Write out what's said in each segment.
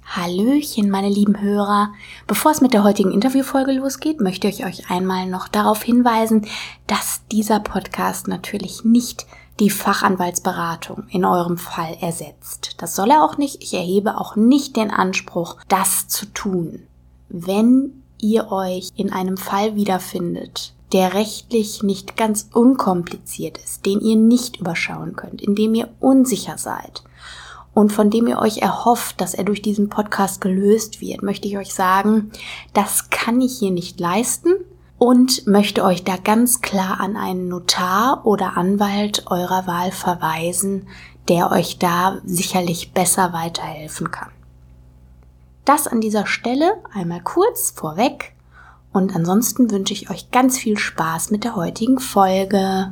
Hallöchen, meine lieben Hörer. Bevor es mit der heutigen Interviewfolge losgeht, möchte ich euch einmal noch darauf hinweisen, dass dieser Podcast natürlich nicht die Fachanwaltsberatung in eurem Fall ersetzt. Das soll er auch nicht. Ich erhebe auch nicht den Anspruch, das zu tun. Wenn ihr euch in einem Fall wiederfindet, der rechtlich nicht ganz unkompliziert ist, den ihr nicht überschauen könnt, in dem ihr unsicher seid, und von dem ihr euch erhofft, dass er durch diesen Podcast gelöst wird, möchte ich euch sagen, das kann ich hier nicht leisten und möchte euch da ganz klar an einen Notar oder Anwalt eurer Wahl verweisen, der euch da sicherlich besser weiterhelfen kann. Das an dieser Stelle einmal kurz vorweg und ansonsten wünsche ich euch ganz viel Spaß mit der heutigen Folge.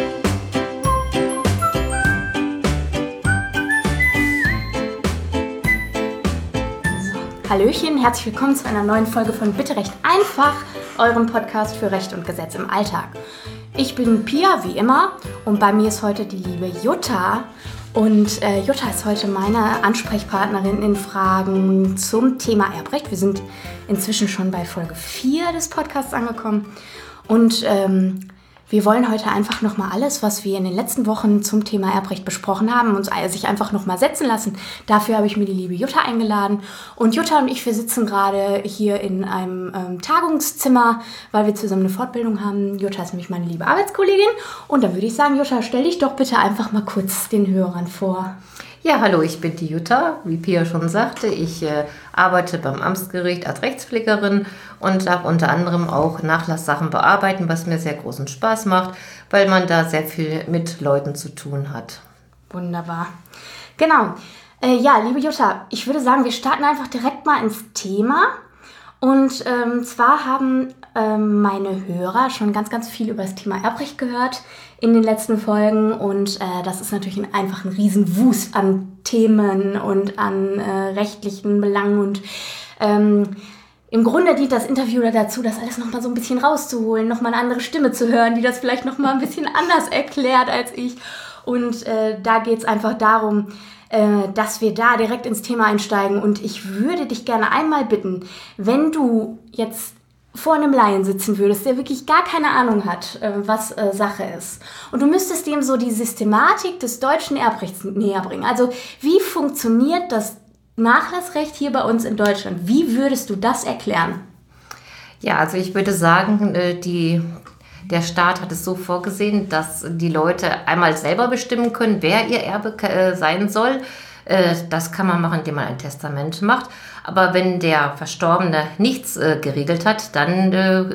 Hallöchen, herzlich willkommen zu einer neuen Folge von Bitte Recht einfach, eurem Podcast für Recht und Gesetz im Alltag. Ich bin Pia, wie immer, und bei mir ist heute die liebe Jutta. Und Jutta ist heute meine Ansprechpartnerin in Fragen zum Thema Erbrecht. Wir sind inzwischen schon bei Folge 4 des Podcasts angekommen. Und wir wollen heute einfach nochmal alles, was wir in den letzten Wochen zum Thema Erbrecht besprochen haben, uns sich einfach nochmal setzen lassen. Dafür habe ich mir die liebe Jutta eingeladen. Und Jutta und ich, wir sitzen gerade hier in einem Tagungszimmer, weil wir zusammen eine Fortbildung haben. Jutta ist nämlich meine liebe Arbeitskollegin. Und dann würde ich sagen, Jutta, stell dich doch bitte einfach mal kurz den Hörern vor. Ja, hallo, ich bin die Jutta, wie Pia schon sagte. Ich arbeite beim Amtsgericht als Rechtspflegerin und darf unter anderem auch Nachlasssachen bearbeiten, was mir sehr großen Spaß macht, weil man da sehr viel mit Leuten zu tun hat. Wunderbar. Genau. Ja, liebe Jutta, ich würde sagen, wir starten einfach direkt mal ins Thema. Und zwar haben meine Hörer schon ganz, ganz viel über das Thema Erbrecht gehört in den letzten Folgen. Und das ist natürlich einfach ein Riesenwust an Themen und an rechtlichen Belangen. Und im Grunde dient das Interview dazu, das alles nochmal so ein bisschen rauszuholen, nochmal eine andere Stimme zu hören, die das vielleicht nochmal ein bisschen anders erklärt als ich. Und da geht es einfach darum, dass wir da direkt ins Thema einsteigen. Und ich würde dich gerne einmal bitten, wenn du jetzt vor einem Laien sitzen würdest, der wirklich gar keine Ahnung hat, was Sache ist. Und du müsstest dem so die Systematik des deutschen Erbrechts näher bringen. Also wie funktioniert das Nachlassrecht hier bei uns in Deutschland? Wie würdest du das erklären? Ja, also ich würde sagen, der Staat hat es so vorgesehen, dass die Leute einmal selber bestimmen können, wer ihr Erbe sein soll. Das kann man machen, indem man ein Testament macht. Aber wenn der Verstorbene nichts geregelt hat, dann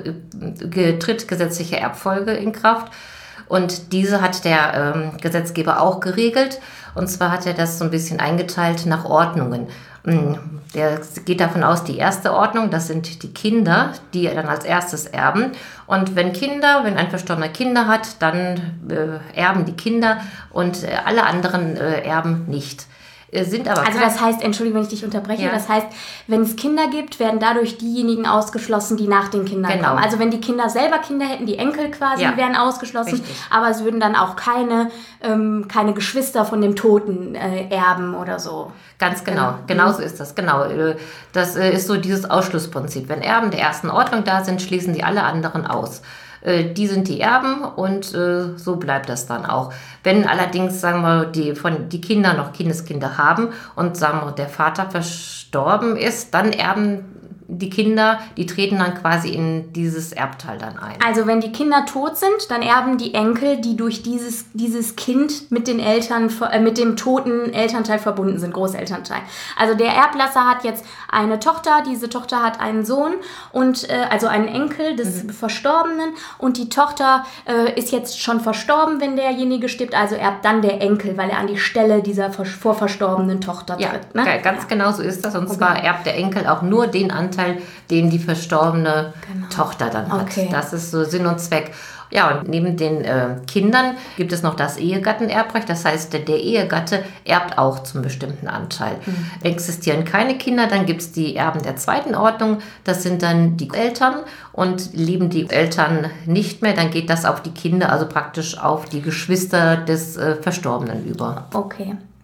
tritt gesetzliche Erbfolge in Kraft. Und diese hat der Gesetzgeber auch geregelt. Und zwar hat er das so ein bisschen eingeteilt nach Ordnungen. Der geht davon aus, die erste Ordnung, das sind die Kinder, die dann als erstes erben. Und wenn ein Verstorbener Kinder hat, dann erben die Kinder und alle anderen erben nicht. Also das heißt, entschuldige, wenn ich dich unterbreche, ja. Das heißt, wenn es Kinder gibt, werden dadurch diejenigen ausgeschlossen, die nach den Kindern kommen. Also wenn die Kinder selber Kinder hätten, die Enkel quasi, werden ausgeschlossen, richtig. Aber es würden dann auch keine Geschwister von dem Toten erben oder so. Ganz genau, genau so ist das, genau. Das ist so dieses Ausschlussprinzip. Wenn Erben der ersten Ordnung da sind, schließen die alle anderen aus. Die sind die Erben und so bleibt das dann auch. Wenn allerdings, sagen wir, die Kinder noch Kindeskinder haben und sagen wir, der Vater verstorben ist, dann erben die Kinder, die treten dann quasi in dieses Erbteil dann ein. Also wenn die Kinder tot sind, dann erben die Enkel, die durch dieses Kind mit den Eltern, mit dem toten Elternteil verbunden sind, Großelternteil. Also der Erblasser hat jetzt eine Tochter, diese Tochter hat einen Sohn und also einen Enkel des Verstorbenen und die Tochter ist jetzt schon verstorben, wenn derjenige stirbt, also erbt dann der Enkel, weil er an die Stelle dieser vorverstorbenen Tochter tritt. Ne? Ganz genau so ist das und zwar erbt der Enkel auch nur den Anteil, den die verstorbene Tochter dann hat. Okay. Das ist so Sinn und Zweck. Ja, und neben den Kindern gibt es noch das Ehegattenerbrecht. Das heißt, der Ehegatte erbt auch zum bestimmten Anteil. Existieren keine Kinder, dann gibt es die Erben der zweiten Ordnung. Das sind dann die Eltern. Und leben die Eltern nicht mehr, dann geht das auf die Kinder, also praktisch auf die Geschwister des Verstorbenen über. Okay.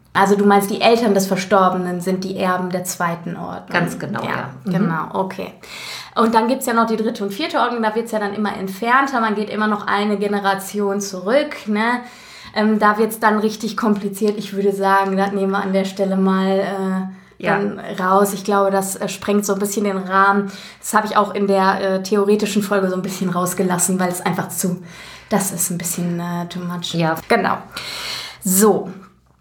Also du meinst, die Eltern des Verstorbenen sind die Erben der zweiten Ordnung. Ganz genau, ja. Genau, okay. Und dann gibt es ja noch die dritte und vierte Ordnung, da wird es ja dann immer entfernter, man geht immer noch eine Generation zurück, ne? Da wird es dann richtig kompliziert. Ich würde sagen, das nehmen wir an der Stelle mal dann raus. Ich glaube, das sprengt so ein bisschen den Rahmen. Das habe ich auch in der theoretischen Folge so ein bisschen rausgelassen, weil es einfach das ist ein bisschen too much. Ja. Genau. So.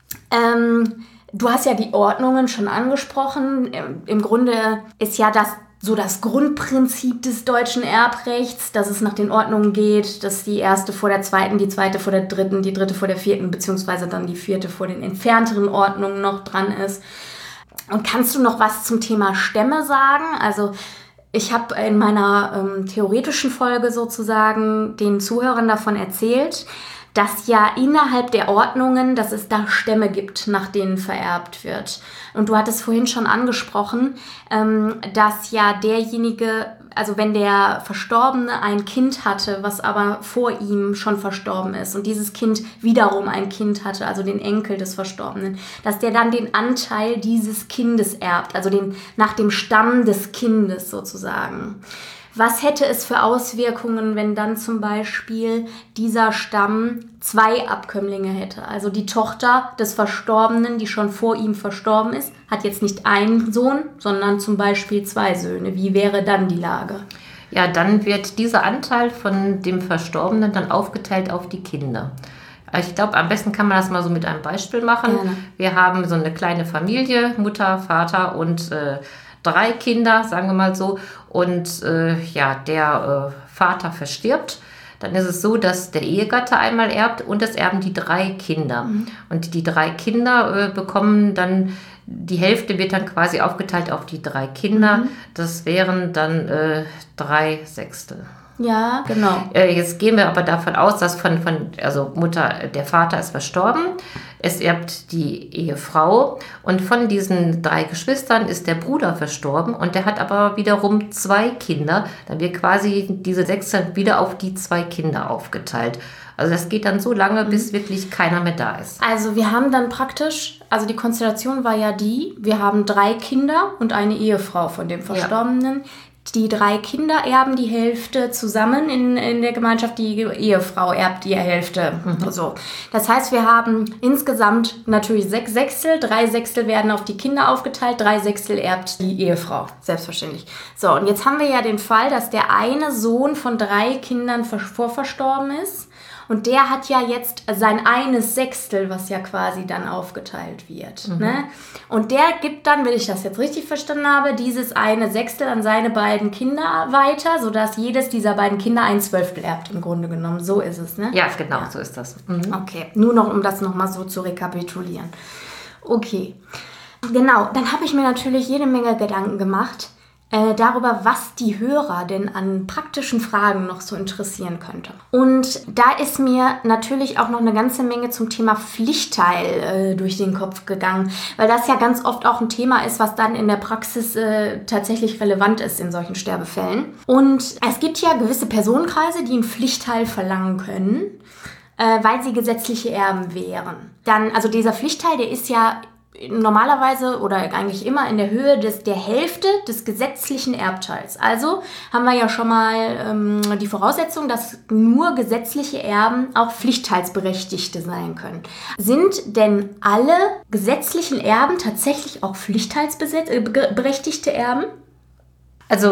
Du hast ja die Ordnungen schon angesprochen. Im Grunde ist ja das Grundprinzip des deutschen Erbrechts, dass es nach den Ordnungen geht, dass die erste vor der zweiten, die zweite vor der dritten, die dritte vor der vierten, beziehungsweise dann die vierte vor den entfernteren Ordnungen noch dran ist. Und kannst du noch was zum Thema Stämme sagen? Also ich habe in meiner theoretischen Folge sozusagen den Zuhörern davon erzählt, dass ja innerhalb der Ordnungen, dass es da Stämme gibt, nach denen vererbt wird. Und du hattest vorhin schon angesprochen, dass ja derjenige, also wenn der Verstorbene ein Kind hatte, was aber vor ihm schon verstorben ist und dieses Kind wiederum ein Kind hatte, also den Enkel des Verstorbenen, dass der dann den Anteil dieses Kindes erbt, also nach dem Stamm des Kindes sozusagen. Was hätte es für Auswirkungen, wenn dann zum Beispiel dieser Stamm 2 Abkömmlinge hätte? Also die Tochter des Verstorbenen, die schon vor ihm verstorben ist, hat jetzt nicht einen Sohn, sondern zum Beispiel 2 Söhne. Wie wäre dann die Lage? Ja, dann wird dieser Anteil von dem Verstorbenen dann aufgeteilt auf die Kinder. Ich glaube, am besten kann man das mal so mit einem Beispiel machen. Gerne. Wir haben so eine kleine Familie, Mutter, Vater und 3 Kinder, sagen wir mal so. Und der Vater verstirbt. Dann ist es so, dass der Ehegatte einmal erbt und es erben die 3 Kinder. Mhm. Und die 3 Kinder bekommen dann, die Hälfte wird dann quasi aufgeteilt auf die 3 Kinder. Mhm. Das wären dann 3/6. Ja, genau. Jetzt gehen wir aber davon aus, dass also Mutter, der Vater ist verstorben, es erbt die Ehefrau und von diesen 3 Geschwistern ist der Bruder verstorben und der hat aber wiederum 2 Kinder. Dann wird quasi diese 6 wieder auf die 2 Kinder aufgeteilt. Also das geht dann so lange, bis wirklich keiner mehr da ist. Also wir haben dann praktisch, also die Konstellation war ja wir haben 3 Kinder und eine Ehefrau von dem Verstorbenen. Ja. Die 3 Kinder erben die Hälfte zusammen in der Gemeinschaft, die Ehefrau erbt die Hälfte. Mhm. So. Das heißt, wir haben insgesamt natürlich 6 Sechstel, 3 Sechstel werden auf die Kinder aufgeteilt, 3 Sechstel erbt die Ehefrau, selbstverständlich. So, und jetzt haben wir ja den Fall, dass der eine Sohn von 3 Kindern vorverstorben ist. Und der hat ja jetzt sein eines Sechstel, was ja quasi dann aufgeteilt wird. Mhm. Ne? Und der gibt dann, wenn ich das jetzt richtig verstanden habe, dieses eine Sechstel an seine beiden Kinder weiter, sodass jedes dieser beiden Kinder 1/12 erbt, im Grunde genommen. So ist es, ne? Ja, genau, so ist das. Mhm. Okay, nur noch, um das nochmal so zu rekapitulieren. Okay, genau, dann habe ich mir natürlich jede Menge Gedanken gemacht, darüber, was die Hörer denn an praktischen Fragen noch so interessieren könnte. Und da ist mir natürlich auch noch eine ganze Menge zum Thema Pflichtteil durch den Kopf gegangen, weil das ja ganz oft auch ein Thema ist, was dann in der Praxis tatsächlich relevant ist in solchen Sterbefällen. Und es gibt ja gewisse Personenkreise, die einen Pflichtteil verlangen können, weil sie gesetzliche Erben wären. Dann, also dieser Pflichtteil, der ist ja normalerweise oder eigentlich immer in der Höhe der Hälfte des gesetzlichen Erbteils. Also haben wir ja schon mal die Voraussetzung, dass nur gesetzliche Erben auch Pflichtteilsberechtigte sein können. Sind denn alle gesetzlichen Erben tatsächlich auch pflichtteilsberechtigte Erben? Also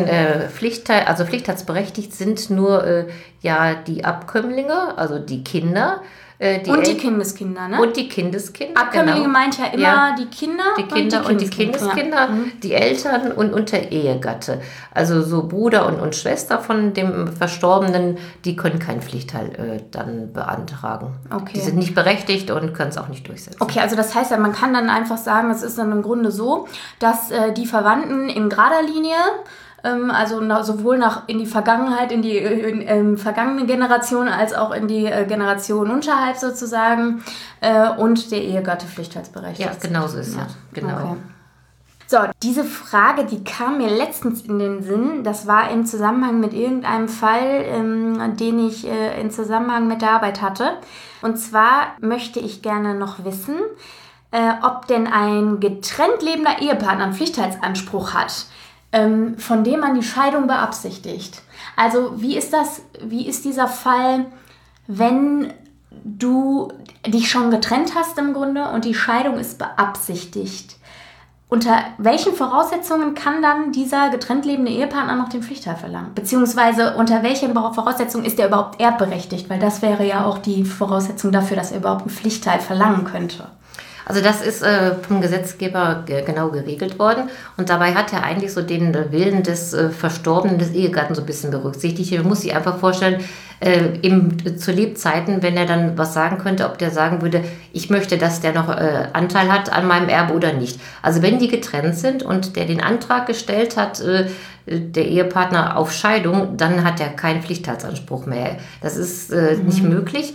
pflichtteilsberechtigt sind nur die Abkömmlinge, also die Kinder. Die Kindeskinder, ne? Und die Kindeskinder. Abkömmlinge meint ja immer die Kinder und die Kindeskinder, ja. Die Eltern und der Ehegatte. Also so Bruder und Schwester von dem Verstorbenen, die können keinen Pflichtteil dann beantragen. Okay. Die sind nicht berechtigt und können es auch nicht durchsetzen. Okay, also das heißt ja, man kann dann einfach sagen, es ist dann im Grunde so, dass die Verwandten in gerader Linie, also sowohl in die Vergangenheit, in die vergangene Generation, als auch in die Generation unterhalb sozusagen und der Ehegatte pflichtteilsberechtigt. Ja, genau so ist es. Ja. Genau. Okay. So, diese Frage, die kam mir letztens in den Sinn. Das war im Zusammenhang mit irgendeinem Fall, den ich in Zusammenhang mit der Arbeit hatte. Und zwar möchte ich gerne noch wissen, ob denn ein getrennt lebender Ehepartner einen Pflichtteilsanspruch hat, von dem man die Scheidung beabsichtigt. Also wie ist dieser Fall, wenn du dich schon getrennt hast im Grunde und die Scheidung ist beabsichtigt? Unter welchen Voraussetzungen kann dann dieser getrennt lebende Ehepartner noch den Pflichtteil verlangen? Beziehungsweise unter welchen Voraussetzungen ist er überhaupt erbberechtigt? Weil das wäre ja auch die Voraussetzung dafür, dass er überhaupt einen Pflichtteil verlangen könnte. Also das ist vom Gesetzgeber genau geregelt worden und dabei hat er eigentlich so den Willen des Verstorbenen, des Ehegatten so ein bisschen berücksichtigt. Man muss sich einfach vorstellen, zu Lebzeiten, wenn er dann was sagen könnte, ob der sagen würde, ich möchte, dass der noch Anteil hat an meinem Erbe oder nicht. Also wenn die getrennt sind und der den Antrag gestellt hat, der Ehepartner auf Scheidung, dann hat er keinen Pflichtteilsanspruch mehr. Das ist nicht möglich.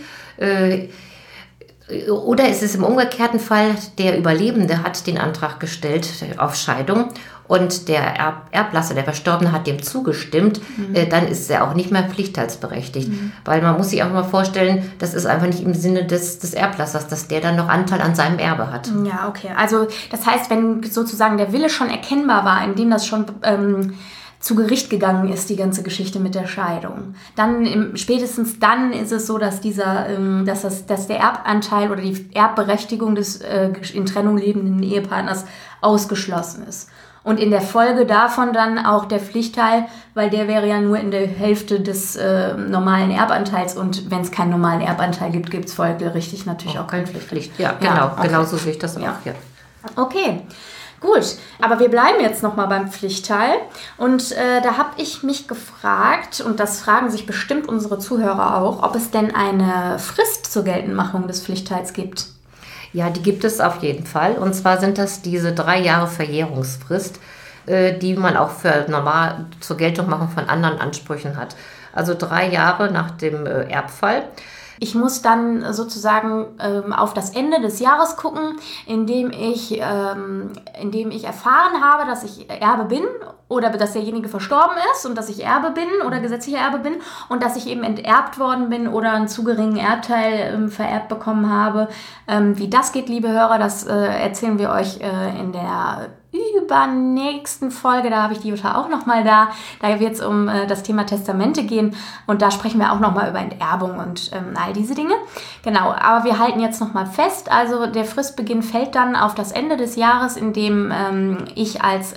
Oder es ist im umgekehrten Fall, der Überlebende hat den Antrag gestellt auf Scheidung und der Erblasser, der Verstorbene, hat dem zugestimmt, dann ist er auch nicht mehr pflichtteilsberechtigt. Weil man muss sich einfach mal vorstellen, das ist einfach nicht im Sinne des Erblassers, dass der dann noch Anteil an seinem Erbe hat. Ja, okay. Also das heißt, wenn sozusagen der Wille schon erkennbar war, indem das schon zu Gericht gegangen ist, die ganze Geschichte mit der Scheidung. Dann spätestens dann ist es so, dass dass der Erbanteil oder die Erbberechtigung des in Trennung lebenden Ehepartners ausgeschlossen ist. Und in der Folge davon dann auch der Pflichtteil, weil der wäre ja nur in der Hälfte des normalen Erbanteils und wenn es keinen normalen Erbanteil gibt, gibt es folgerichtig natürlich auch keine Pflicht. Ja, genau, ja, okay. Genau so sehe ich das auch. Ja. Okay. Gut, aber wir bleiben jetzt nochmal beim Pflichtteil und da habe ich mich gefragt, und das fragen sich bestimmt unsere Zuhörer auch, ob es denn eine Frist zur Geltendmachung des Pflichtteils gibt. Ja, die gibt es auf jeden Fall, und zwar sind das diese 3 Jahre Verjährungsfrist, die man auch für normal zur Geltendmachung von anderen Ansprüchen hat. Also 3 Jahre nach dem Erbfall. Ich muss dann sozusagen auf das Ende des Jahres gucken, indem ich erfahren habe, dass ich Erbe bin oder dass derjenige verstorben ist und dass ich Erbe bin oder gesetzlicher Erbe bin und dass ich eben enterbt worden bin oder einen zu geringen Erbteil vererbt bekommen habe. Wie das geht, liebe Hörer, das erzählen wir euch in der übernächsten Folge, da habe ich die Jutta auch nochmal da. Da wird es um das Thema Testamente gehen und da sprechen wir auch nochmal über Enterbung und all diese Dinge. Genau, aber wir halten jetzt nochmal fest, also der Fristbeginn fällt dann auf das Ende des Jahres, in dem ich als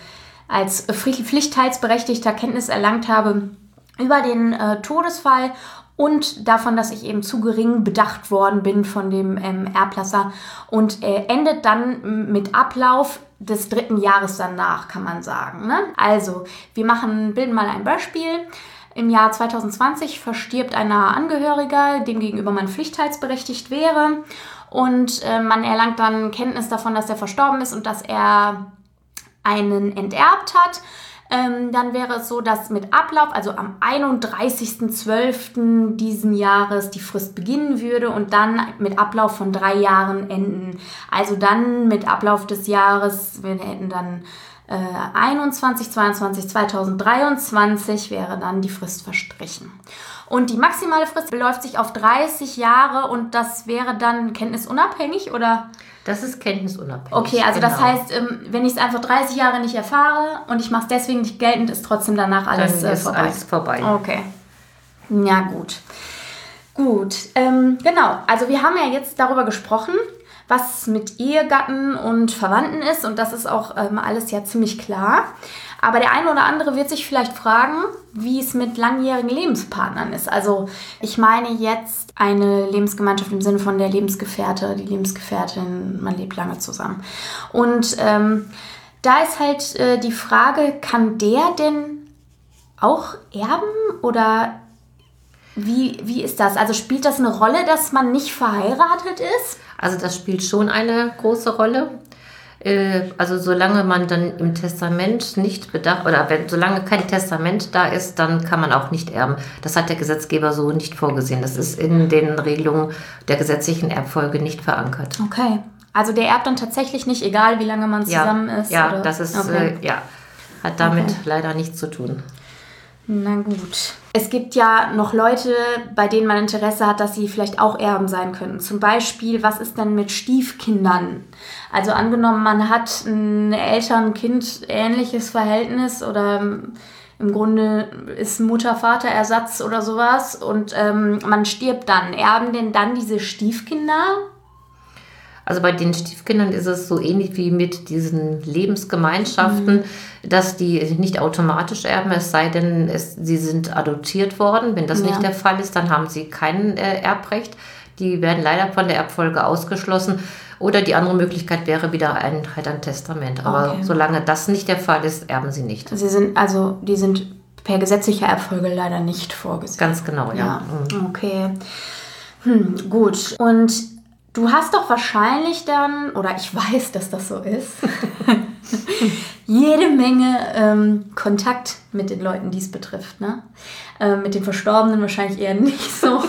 Pflichtteilsberechtigter Kenntnis erlangt habe über den Todesfall und davon, dass ich eben zu gering bedacht worden bin von dem Erblasser und endet dann mit Ablauf des 3. Jahres danach, kann man sagen. Ne? Also, wir bilden mal ein Beispiel. Im Jahr 2020 verstirbt ein naher Angehöriger, dem gegenüber man pflichtteilsberechtigt wäre. Und man erlangt dann Kenntnis davon, dass er verstorben ist und dass er einen enterbt hat. Dann wäre es so, dass mit Ablauf, also am 31.12. diesen Jahres die Frist beginnen würde und dann mit Ablauf von 3 Jahren enden. Also dann mit Ablauf des Jahres, wir hätten dann 21, 22, 2023 wäre dann die Frist verstrichen. Und die maximale Frist beläuft sich auf 30 Jahre und das wäre dann kenntnisunabhängig, oder? Das ist kenntnisunabhängig. Okay, also genau. Das heißt, wenn ich es einfach 30 Jahre nicht erfahre und ich mache es deswegen nicht geltend, ist trotzdem danach alles vorbei. Alles vorbei. Okay. Ja, gut. Gut, genau. Also wir haben ja jetzt darüber gesprochen, was mit Ehegatten und Verwandten ist und das ist auch alles ja ziemlich klar. Aber der eine oder andere wird sich vielleicht fragen, wie es mit langjährigen Lebenspartnern ist. Also ich meine jetzt eine Lebensgemeinschaft im Sinne von der Lebensgefährte, die Lebensgefährtin, man lebt lange zusammen. Und da ist halt die Frage, kann der denn auch erben oder wie ist das? Also spielt das eine Rolle, dass man nicht verheiratet ist? Also das spielt schon eine große Rolle. Also solange man dann im Testament nicht bedacht, oder solange kein Testament da ist, dann kann man auch nicht erben. Das hat der Gesetzgeber so nicht vorgesehen. Das ist in den Regelungen der gesetzlichen Erbfolge nicht verankert. Okay. Also der erbt dann tatsächlich nicht, egal wie lange man zusammen ist? Ja, oder? Das ist, hat damit leider nichts zu tun. Na gut. Es gibt ja noch Leute, bei denen man Interesse hat, dass sie vielleicht auch Erben sein können. Zum Beispiel, was ist denn mit Stiefkindern? Also angenommen, man hat ein Eltern-Kind-ähnliches Verhältnis oder im Grunde ist Mutter-Vater-Ersatz oder sowas und man stirbt dann. Erben denn dann diese Stiefkinder? Also bei den Stiefkindern ist es so ähnlich wie mit diesen Lebensgemeinschaften, dass die nicht automatisch erben, es sei denn, sie sind adoptiert worden. Wenn das nicht der Fall ist, dann haben sie kein Erbrecht. Die werden leider von der Erbfolge ausgeschlossen. Oder die andere Möglichkeit wäre wieder ein Testament. Aber solange das nicht der Fall ist, erben sie nicht. Die sind per gesetzlicher Erbfolge leider nicht vorgesehen. Ganz genau, ja. Okay. Gut. Und du hast doch wahrscheinlich dann, oder ich weiß, dass das so ist, jede Menge Kontakt mit den Leuten, die es betrifft. Ne? Mit den Verstorbenen wahrscheinlich eher nicht so,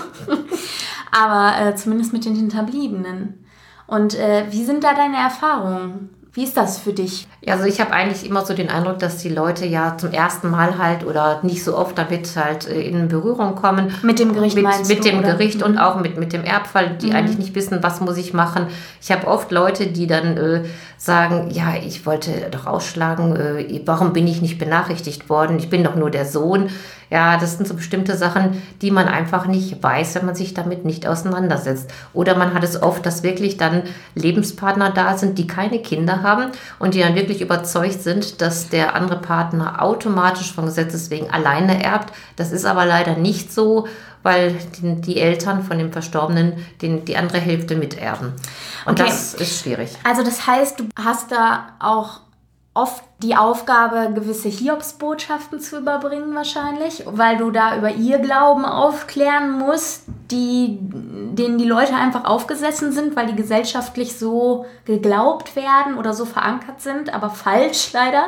aber zumindest mit den Hinterbliebenen. Und wie sind da deine Erfahrungen? Wie ist das für dich? Ja, also ich habe eigentlich immer so den Eindruck, dass die Leute ja zum ersten Mal halt oder nicht so oft damit halt in Berührung kommen. Mit dem Gericht mit dem Gericht und auch mit dem Erbfall, die eigentlich nicht wissen, was muss ich machen. Ich habe oft Leute, die dann sagen, ja, ich wollte doch ausschlagen, warum bin ich nicht benachrichtigt worden? Ich bin doch nur der Sohn. Ja, das sind so bestimmte Sachen, die man einfach nicht weiß, wenn man sich damit nicht auseinandersetzt. Oder man hat es oft, dass wirklich dann Lebenspartner da sind, die keine Kinder haben und die dann wirklich überzeugt sind, dass der andere Partner automatisch von Gesetzes wegen alleine erbt. Das ist aber leider nicht so, weil die Eltern von dem Verstorbenen die andere Hälfte miterben. Und das ist schwierig. Also das heißt, du hast da auch oft die Aufgabe, gewisse Hiobsbotschaften zu überbringen wahrscheinlich, weil du da über ihr Glauben aufklären musst, denen die Leute einfach aufgesessen sind, weil die gesellschaftlich so geglaubt werden oder so verankert sind, aber falsch leider.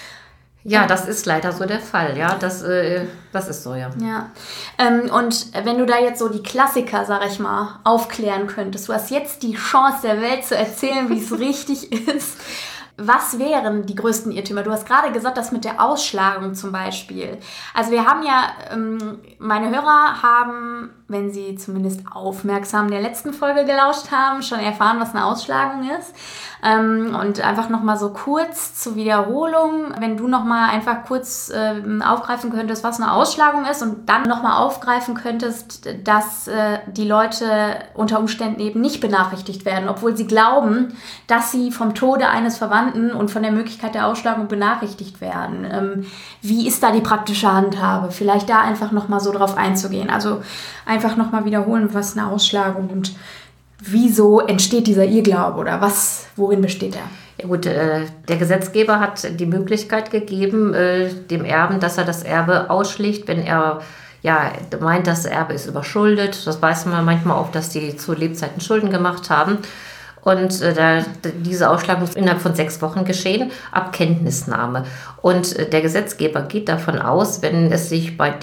Ja, das ist leider so der Fall, ja, das ist so, ja. Ja, und wenn du da jetzt so die Klassiker, sag ich mal, aufklären könntest, du hast jetzt die Chance der Welt zu erzählen, wie es richtig ist. Was wären die größten Irrtümer? Du hast gerade gesagt, das mit der Ausschlagung zum Beispiel. Also wir haben ja, meine Hörer haben, wenn sie zumindest aufmerksam der letzten Folge gelauscht haben, schon erfahren, was eine Ausschlagung ist. Und einfach nochmal so kurz zur Wiederholung, wenn du nochmal einfach kurz aufgreifen könntest, was eine Ausschlagung ist und dann nochmal aufgreifen könntest, dass die Leute unter Umständen eben nicht benachrichtigt werden, obwohl sie glauben, dass sie vom Tode eines Verwandten und von der Möglichkeit der Ausschlagung benachrichtigt werden. Wie ist da die praktische Handhabe? Vielleicht da einfach nochmal so drauf einzugehen. Also einfach nochmal wiederholen, was eine Ausschlagung und wieso entsteht dieser Irrglaube oder worin besteht er? Ja gut, der Gesetzgeber hat die Möglichkeit gegeben, dem Erben, dass er das Erbe ausschlägt, wenn er meint, das Erbe ist überschuldet. Das weiß man manchmal auch, dass die zu Lebzeiten Schulden gemacht haben. Und diese Ausschlagung ist innerhalb von 6 Wochen geschehen, ab Kenntnisnahme. Und der Gesetzgeber geht davon aus, wenn es sich bei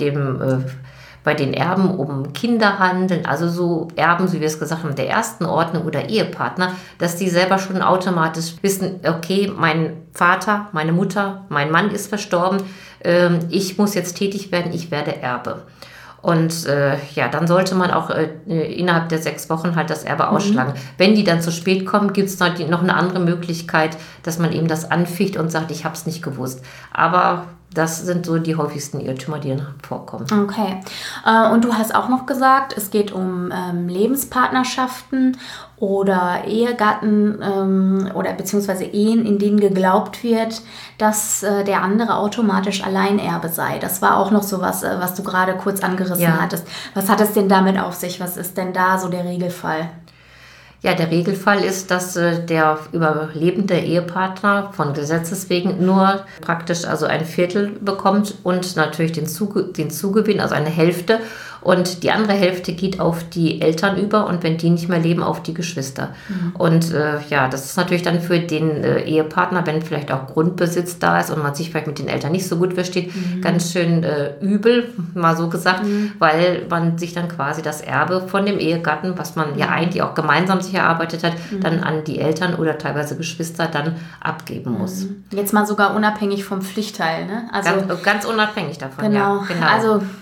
den Erben um Kinder handeln, also so Erben, wie wir es gesagt haben, der ersten Ordnung oder Ehepartner, dass die selber schon automatisch wissen, okay, mein Vater, meine Mutter, mein Mann ist verstorben, ich muss jetzt tätig werden, ich werde Erbe. Und dann sollte man auch innerhalb der 6 Wochen halt das Erbe ausschlagen. Wenn die dann zu spät kommen, gibt es noch eine andere Möglichkeit, dass man eben das anficht und sagt, ich habe es nicht gewusst. Aber das sind so die häufigsten Irrtümer, die dann vorkommen. Okay. Und du hast auch noch gesagt, es geht um Lebenspartnerschaften oder Ehegatten oder beziehungsweise Ehen, in denen geglaubt wird, dass der andere automatisch Alleinerbe sei. Das war auch noch so was du gerade kurz angerissen hattest. Was hat es denn damit auf sich? Was ist denn da so der Regelfall? Ja, der Regelfall ist, dass der überlebende Ehepartner von Gesetzes wegen nur praktisch also ein Viertel bekommt und natürlich den Zugewinn, also eine Hälfte. Und die andere Hälfte geht auf die Eltern über und wenn die nicht mehr leben, auf die Geschwister. Und das ist natürlich dann für den Ehepartner, wenn vielleicht auch Grundbesitz da ist und man sich vielleicht mit den Eltern nicht so gut versteht, ganz schön übel, mal so gesagt, weil man sich dann quasi das Erbe von dem Ehegatten, was man ja eigentlich auch gemeinsam sich erarbeitet hat, dann an die Eltern oder teilweise Geschwister dann abgeben muss. Jetzt mal sogar unabhängig vom Pflichtteil, ne? Also ganz unabhängig davon, genau. ja. Genau. Also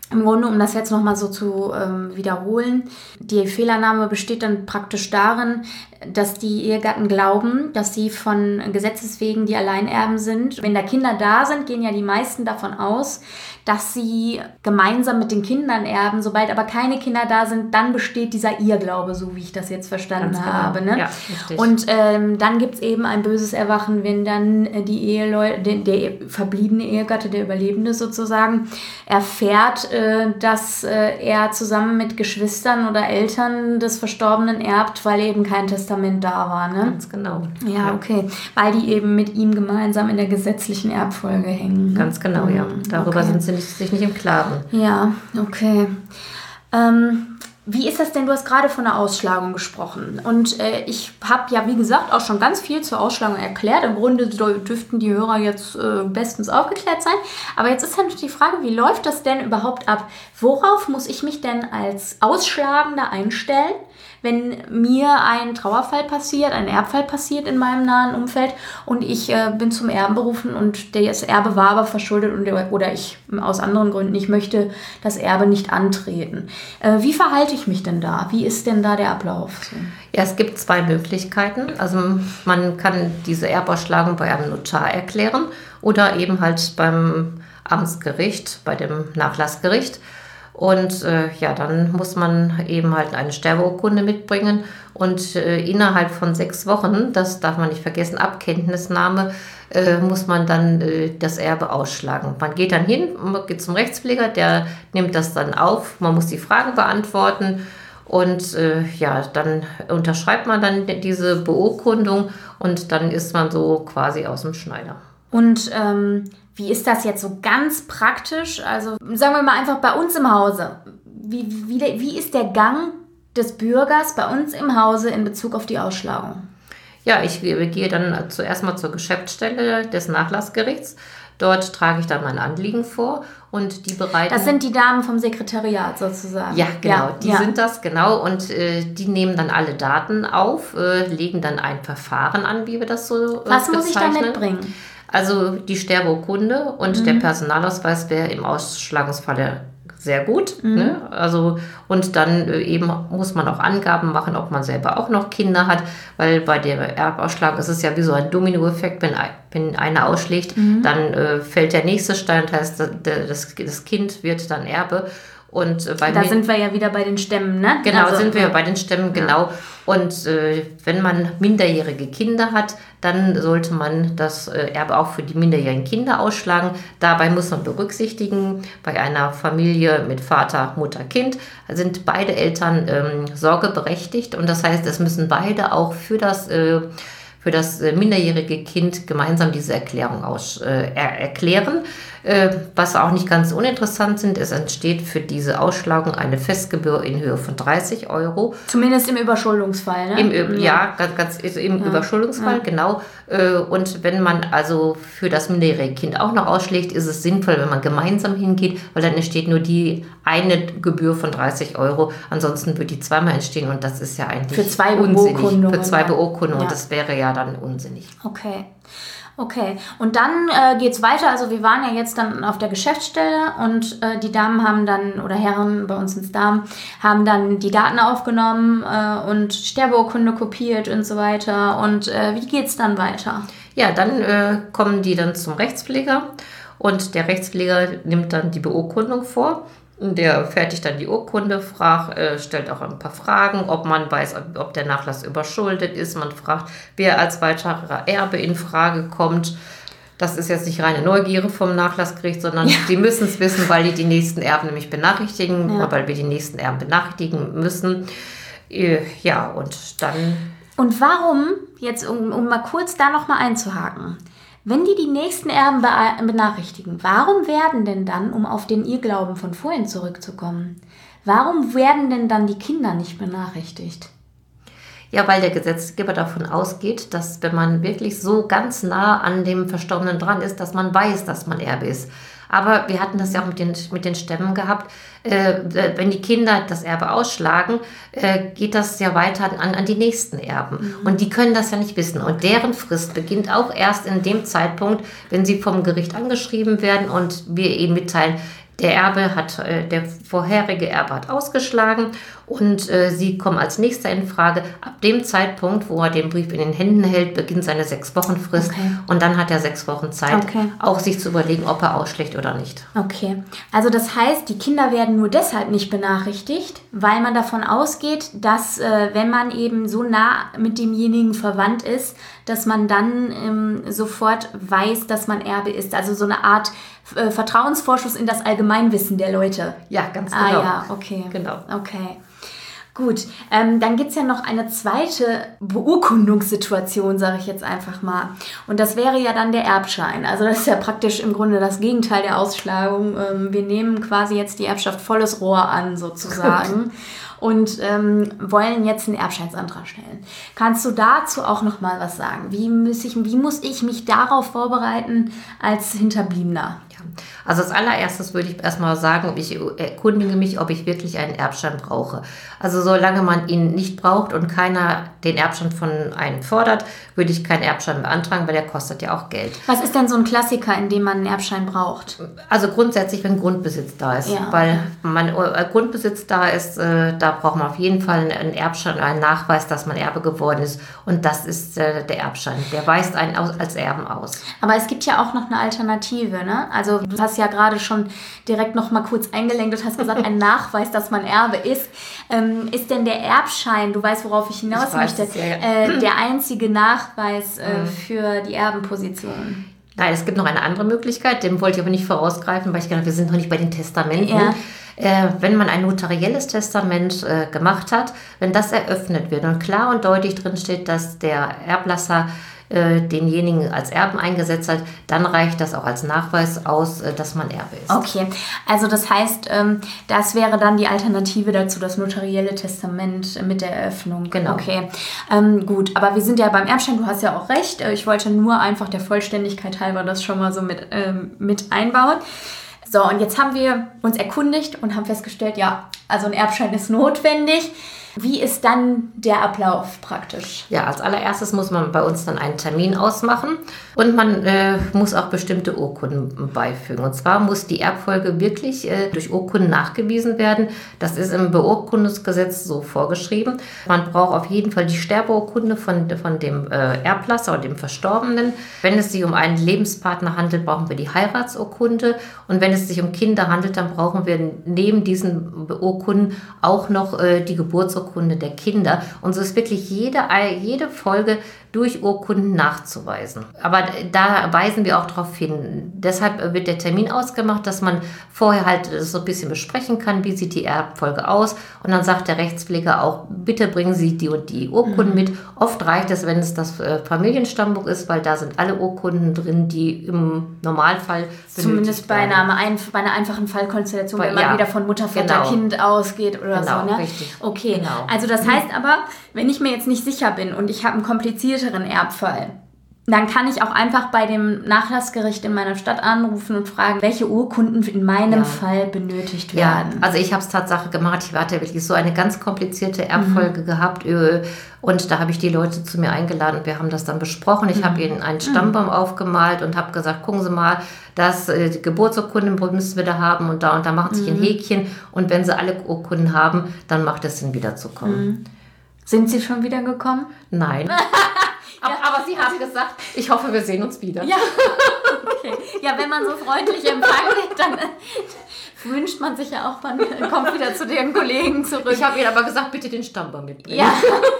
Im Grunde, um das jetzt nochmal so zu wiederholen, die Fehlannahme besteht dann praktisch darin, dass die Ehegatten glauben, dass sie von Gesetzes wegen die Alleinerben sind. Wenn da Kinder da sind, gehen ja die meisten davon aus, dass sie gemeinsam mit den Kindern erben. Sobald aber keine Kinder da sind, dann besteht dieser Irrglaube, so wie ich das jetzt verstanden habe. Ne? Ja, richtig. Und dann gibt es eben ein böses Erwachen, wenn dann die Eheleute, der verbliebene Ehegatte, der Überlebende sozusagen, erfährt, dass er zusammen mit Geschwistern oder Eltern des Verstorbenen erbt, weil eben kein Testament da war. Ne? Ganz genau. Ja, okay. Weil die eben mit ihm gemeinsam in der gesetzlichen Erbfolge hängen. Ne? Ganz genau, ja. Darüber sind sie sich nicht im Klaren. Ja, okay. Wie ist das denn? Du hast gerade von der Ausschlagung gesprochen. Und ich habe ja, wie gesagt, auch schon ganz viel zur Ausschlagung erklärt. Im Grunde dürften die Hörer jetzt bestens aufgeklärt sein. Aber jetzt ist natürlich die Frage, wie läuft das denn überhaupt ab? Worauf muss ich mich denn als Ausschlagender einstellen, wenn mir ein Trauerfall passiert, ein Erbfall passiert in meinem nahen Umfeld und ich bin zum Erben berufen und das Erbe war aber verschuldet oder ich aus anderen Gründen nicht möchte das Erbe nicht antreten. Wie verhalte ich mich denn da? Wie ist denn da der Ablauf? Ja, es gibt 2 Möglichkeiten. Also man kann diese Erbausschlagung bei einem Notar erklären oder eben halt beim Amtsgericht, bei dem Nachlassgericht. Und dann muss man eben halt eine Sterbeurkunde mitbringen und innerhalb von 6 Wochen, das darf man nicht vergessen, ab Kenntnisnahme, muss man dann das Erbe ausschlagen. Man geht dann hin, man geht zum Rechtspfleger, der nimmt das dann auf, man muss die Fragen beantworten und dann unterschreibt man dann diese Beurkundung und dann ist man so quasi aus dem Schneider. Und wie ist das jetzt so ganz praktisch? Also sagen wir mal einfach bei uns im Hause. Wie ist der Gang des Bürgers bei uns im Hause in Bezug auf die Ausschlagung? Ja, ich gehe dann zuerst mal zur Geschäftsstelle des Nachlassgerichts. Dort trage ich dann mein Anliegen vor und die bereiten... Das sind die Damen vom Sekretariat sozusagen. Ja, genau, die sind das, genau. Und die nehmen dann alle Daten auf, legen dann ein Verfahren an, wie wir das so Was muss ich da mitbringen? Also die Sterbeurkunde und der Personalausweis wäre im Ausschlagungsfalle sehr gut. Ne? Also, und dann eben muss man auch Angaben machen, ob man selber auch noch Kinder hat, weil bei der Erbausschlagung ist es ja wie so ein Dominoeffekt, wenn einer ausschlägt, dann fällt der nächste Stein, das heißt, das Kind wird dann Erbe. Und da sind wir ja wieder bei den Stämmen, ne? Genau, sind wir bei den Stämmen, genau. Und wenn man minderjährige Kinder hat, dann sollte man das Erbe auch für die minderjährigen Kinder ausschlagen. Dabei muss man berücksichtigen, bei einer Familie mit Vater, Mutter, Kind sind beide Eltern sorgeberechtigt. Und das heißt, es müssen beide auch für das minderjährige Kind gemeinsam diese Erklärung erklären. Was auch nicht ganz uninteressant sind, es entsteht für diese Ausschlagung eine Festgebühr in Höhe von 30 €. Zumindest im Überschuldungsfall, ne? Im Überschuldungsfall, genau. Und wenn man also für das minderjährige Kind auch noch ausschlägt, ist es sinnvoll, wenn man gemeinsam hingeht, weil dann entsteht nur die eine Gebühr von 30 €. Ansonsten wird die zweimal entstehen und das ist ja eigentlich für 2 unsinnig. Beurkundungen. Für 2 Beurkundungen, das wäre ja dann unsinnig. Okay. Und dann geht's weiter. Also wir waren ja jetzt dann auf der Geschäftsstelle und die Damen haben dann, oder Herren, bei uns sind es Damen, haben dann die Daten aufgenommen und Sterbeurkunde kopiert und so weiter. Und wie geht's dann weiter? Ja, dann kommen die dann zum Rechtspfleger und der Rechtspfleger nimmt dann die Beurkundung vor. Der fertigt dann die Urkunde, stellt auch ein paar Fragen, ob man weiß, ob der Nachlass überschuldet ist. Man fragt, wer als weiterer Erbe in Frage kommt. Das ist jetzt nicht reine Neugier vom Nachlassgericht, sondern die müssen es wissen, weil die nächsten Erben nämlich benachrichtigen, weil wir die nächsten Erben benachrichtigen müssen. Und dann... Und warum, jetzt um mal kurz da nochmal einzuhaken, wenn die nächsten Erben benachrichtigen, warum werden denn dann, um auf den Irrglauben von vorhin zurückzukommen, warum werden denn dann die Kinder nicht benachrichtigt? Ja, weil der Gesetzgeber davon ausgeht, dass wenn man wirklich so ganz nah an dem Verstorbenen dran ist, dass man weiß, dass man Erbe ist. Aber wir hatten das ja auch mit den Stämmen gehabt. Wenn die Kinder das Erbe ausschlagen, geht das ja weiter an die nächsten Erben. Und die können das ja nicht wissen. Und deren Frist beginnt auch erst in dem Zeitpunkt, wenn sie vom Gericht angeschrieben werden und wir eben mitteilen, Der vorherige Erbe hat ausgeschlagen und Sie kommen als Nächster in Frage. Ab dem Zeitpunkt, wo er den Brief in den Händen hält, beginnt seine 6-Wochen-Frist und dann hat er 6 Wochen Zeit, auch sich zu überlegen, ob er ausschlägt oder nicht. Okay, also das heißt, die Kinder werden nur deshalb nicht benachrichtigt, weil man davon ausgeht, dass wenn man eben so nah mit demjenigen verwandt ist, dass man dann sofort weiß, dass man Erbe ist. Also so eine Art Vertrauensvorschuss in das Allgemeinwissen der Leute. Ja, ganz genau. Okay. Genau. Okay. Gut, dann gibt es ja noch eine zweite Beurkundungssituation, sage ich jetzt einfach mal. Und das wäre ja dann der Erbschein. Also das ist ja praktisch im Grunde das Gegenteil der Ausschlagung. Wir nehmen quasi jetzt die Erbschaft volles Rohr an, sozusagen. Und wollen jetzt einen Erbscheinsantrag stellen. Kannst du dazu auch noch mal was sagen? Wie muss ich mich darauf vorbereiten als Hinterbliebener? Also als allererstes würde ich erstmal sagen, ich erkundige mich, ob ich wirklich einen Erbschein brauche. Also solange man ihn nicht braucht und keiner den Erbschein von einem fordert, würde ich keinen Erbschein beantragen, weil der kostet ja auch Geld. Was ist denn so ein Klassiker, in dem man einen Erbschein braucht? Also grundsätzlich, wenn Grundbesitz da ist. Ja. Weil Grundbesitz da ist, da braucht man auf jeden Fall einen Erbschein, einen Nachweis, dass man Erbe geworden ist. Und das ist der Erbschein. Der weist einen als Erben aus. Aber es gibt ja auch noch eine Alternative, ne? Also du hast ja gerade schon direkt noch mal kurz eingelenkt und hast gesagt, ein Nachweis, dass man Erbe ist. Ist denn der Erbschein, du weißt, worauf ich hinaus möchte, der einzige Nachweis für die Erbenposition? Nein, es gibt noch eine andere Möglichkeit, dem wollte ich aber nicht vorausgreifen, weil ich gedacht habe, wir sind noch nicht bei den Testamenten. Ja. Wenn man ein notarielles Testament gemacht hat, wenn das eröffnet wird und klar und deutlich drin steht, dass der Erblasser denjenigen als Erben eingesetzt hat, dann reicht das auch als Nachweis aus, dass man Erbe ist. Okay, also das heißt, das wäre dann die Alternative dazu, das notarielle Testament mit der Eröffnung. Genau. Okay, gut, aber wir sind ja beim Erbschein, du hast ja auch recht. Ich wollte nur einfach der Vollständigkeit halber das schon mal so mit einbauen. So, und jetzt haben wir uns erkundigt und haben festgestellt, ja, also ein Erbschein ist notwendig. Wie ist dann der Ablauf praktisch? Ja, als allererstes muss man bei uns dann einen Termin ausmachen und man muss auch bestimmte Urkunden beifügen. Und zwar muss die Erbfolge wirklich durch Urkunden nachgewiesen werden. Das ist im Beurkundungsgesetz so vorgeschrieben. Man braucht auf jeden Fall die Sterbeurkunde von dem Erblasser oder dem Verstorbenen. Wenn es sich um einen Lebenspartner handelt, brauchen wir die Heiratsurkunde. Und wenn es sich um Kinder handelt, dann brauchen wir neben diesen Urkunden auch noch die Geburtsurkunde der Kinder. Und so ist wirklich jede Folge durch Urkunden nachzuweisen. Aber da weisen wir auch darauf hin. Deshalb wird der Termin ausgemacht, dass man vorher halt so ein bisschen besprechen kann, wie sieht die Erbfolge aus. Und dann sagt der Rechtspfleger auch, bitte bringen Sie die und die Urkunden mit. Oft reicht es, wenn es das Familienstammbuch ist, weil da sind alle Urkunden drin, die im Normalfall zumindest bei einer einfachen Fallkonstellation, wenn man wieder von Mutter, Vater, Kind ausgeht oder so. Ne? Richtig. Okay, genau. Also das heißt aber, wenn ich mir jetzt nicht sicher bin und ich habe einen komplizierteren Erbfall, dann kann ich auch einfach bei dem Nachlassgericht in meiner Stadt anrufen und fragen, welche Urkunden in meinem Fall benötigt werden. Ja, also ich habe es Tatsache gemacht. Ich hatte wirklich so eine ganz komplizierte Erbfolge gehabt und da habe ich die Leute zu mir eingeladen und wir haben das dann besprochen. Ich habe ihnen einen Stammbaum aufgemalt und habe gesagt, gucken Sie mal, das Geburtsurkunde müssen wir da haben und da machen sich ein Häkchen und wenn Sie alle Urkunden haben, dann macht es Sinn, wiederzukommen. Sind Sie schon wieder gekommen? Nein. Aber Sie haben gesagt, ich hoffe, wir sehen uns wieder. Ja, okay. Ja, wenn man so freundlich empfangen wird, dann wünscht man sich ja auch, man kommt wieder zu den Kollegen zurück. Ich habe Ihnen aber gesagt, bitte den Stammbaum mitbringen. Ja,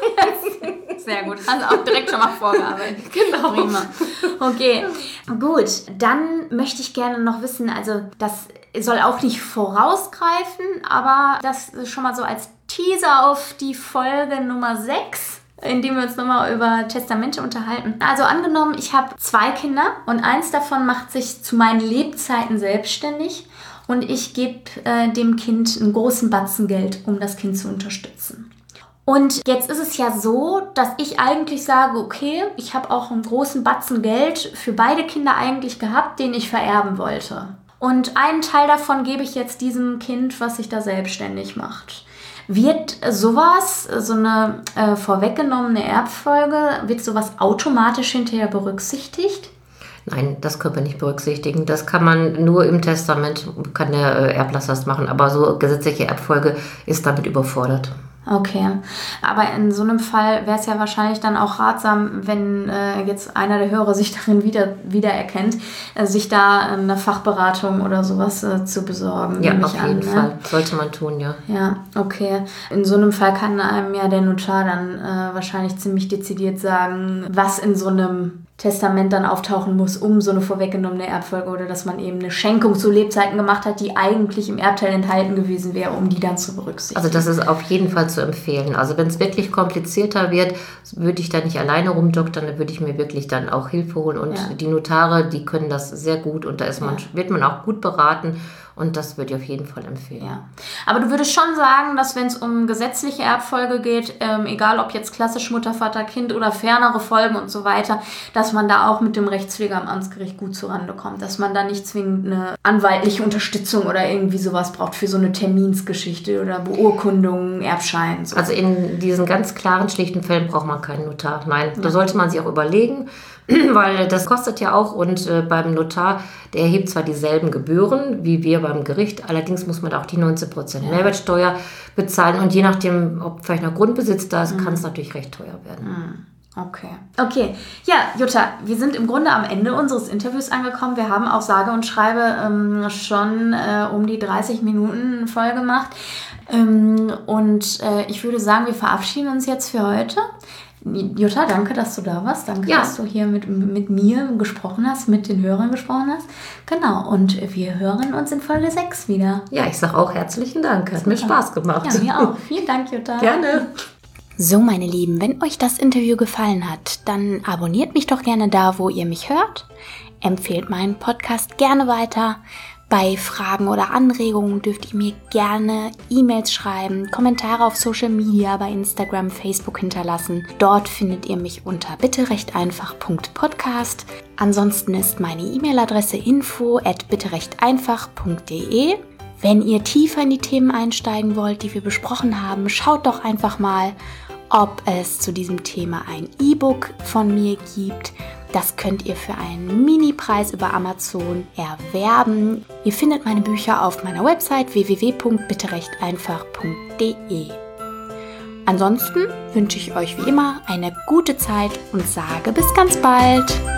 sehr gut. Hast du auch direkt schon mal vorgearbeitet. Genau. Prima. Okay, gut. Dann möchte ich gerne noch wissen, also das soll auch nicht vorausgreifen, aber das ist schon mal so als Teaser auf die Folge Nummer 6. In dem wir uns nochmal über Testamente unterhalten. Also angenommen, ich habe 2 Kinder und eins davon macht sich zu meinen Lebzeiten selbstständig und ich gebe dem Kind einen großen Batzen Geld, um das Kind zu unterstützen. Und jetzt ist es ja so, dass ich eigentlich sage, okay, ich habe auch einen großen Batzen Geld für beide Kinder eigentlich gehabt, den ich vererben wollte. Und einen Teil davon gebe ich jetzt diesem Kind, was sich da selbstständig macht. Wird sowas, so eine vorweggenommene Erbfolge, wird sowas automatisch hinterher berücksichtigt? Nein, das können wir nicht berücksichtigen. Das kann man nur im Testament, kann der Erblasser das machen, aber so gesetzliche Erbfolge ist damit überfordert. Okay, aber in so einem Fall wäre es ja wahrscheinlich dann auch ratsam, wenn jetzt einer der Hörer sich darin wiedererkennt, sich da eine Fachberatung oder sowas zu besorgen. Ja, auf jeden Fall. Sollte man tun, ja. Ja, okay. In so einem Fall kann einem ja der Notar dann wahrscheinlich ziemlich dezidiert sagen, was in so einem Testament dann auftauchen muss, um so eine vorweggenommene Erbfolge oder dass man eben eine Schenkung zu Lebzeiten gemacht hat, die eigentlich im Erbteil enthalten gewesen wäre, um die dann zu berücksichtigen. Also das ist auf jeden Fall zu empfehlen. Also wenn es wirklich komplizierter wird, würde ich da nicht alleine rumdoktern, dann würde ich mir wirklich dann auch Hilfe holen und die Notare, die können das sehr gut und da wird man auch gut beraten. Und das würde ich auf jeden Fall empfehlen. Ja. Aber du würdest schon sagen, dass wenn es um gesetzliche Erbfolge geht, egal ob jetzt klassisch Mutter, Vater, Kind oder fernere Folgen und so weiter, dass man da auch mit dem Rechtspfleger am Amtsgericht gut zurande kommt. Dass man da nicht zwingend eine anwaltliche Unterstützung oder irgendwie sowas braucht für so eine Terminsgeschichte oder Beurkundung, Erbschein. So. Also in diesen ganz klaren, schlichten Fällen braucht man keinen Notar. Nein, da sollte man sich auch überlegen, weil das kostet ja auch und beim Notar, der erhebt zwar dieselben Gebühren wie wir beim Gericht, allerdings muss man auch die 19% Mehrwertsteuer bezahlen und je nachdem, ob vielleicht noch Grundbesitz da ist, kann es natürlich recht teuer werden. Okay. Ja, Jutta, wir sind im Grunde am Ende unseres Interviews angekommen. Wir haben auch sage und schreibe schon um die 30 Minuten voll gemacht. Und ich würde sagen, wir verabschieden uns jetzt für heute. Jutta, danke, dass du da warst. Danke, dass du hier mit mir gesprochen hast, mit den Hörern gesprochen hast. Genau, und wir hören uns in Folge 6 wieder. Ja, ich sage auch herzlichen Dank. Hat mir Spaß gemacht. Ja, mir auch. Vielen Dank, Jutta. Gerne. So, meine Lieben, wenn euch das Interview gefallen hat, dann abonniert mich doch gerne da, wo ihr mich hört. Empfehlt meinen Podcast gerne weiter. Bei Fragen oder Anregungen dürft ihr mir gerne E-Mails schreiben, Kommentare auf Social Media, bei Instagram, Facebook hinterlassen. Dort findet ihr mich unter bitterechteinfach.podcast. Ansonsten ist meine E-Mail-Adresse info@bitterechteinfach.de. Wenn ihr tiefer in die Themen einsteigen wollt, die wir besprochen haben, schaut doch einfach mal, ob es zu diesem Thema ein E-Book von mir gibt. Das könnt ihr für einen Mini-Preis über Amazon erwerben. Ihr findet meine Bücher auf meiner Website www.bitterechteinfach.de. Ansonsten wünsche ich euch wie immer eine gute Zeit und sage bis ganz bald.